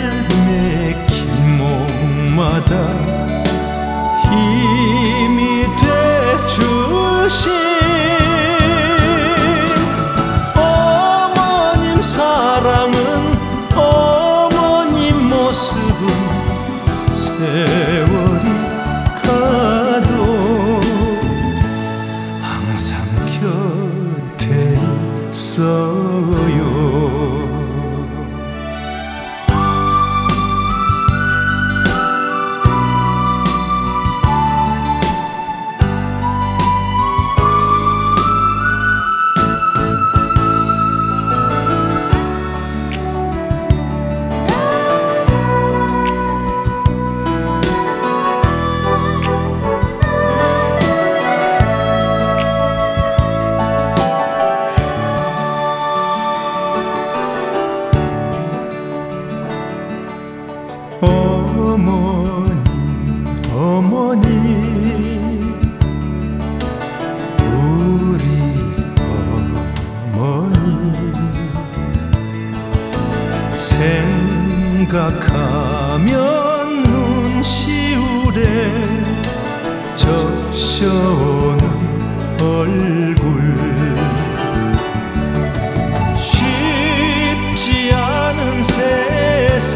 삶의 길목마다 힘이 돼주신 어머님 사랑은, 어머님 모습은 세월이 가도 항상 곁에 있어요. 어머니, 우리 어머니 생각하면 눈시울에 적셔오는 얼굴 쉽지 않은 세상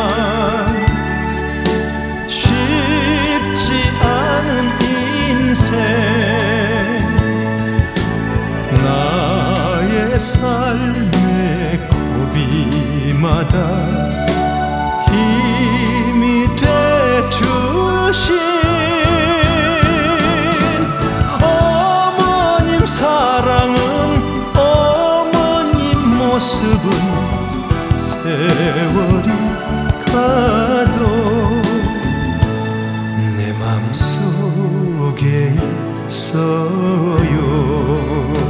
나의 삶의 고비마다 힘이 돼주신 어머님 사랑은, 어머님 모습은 세월이 가도 내 맘속에 있어요.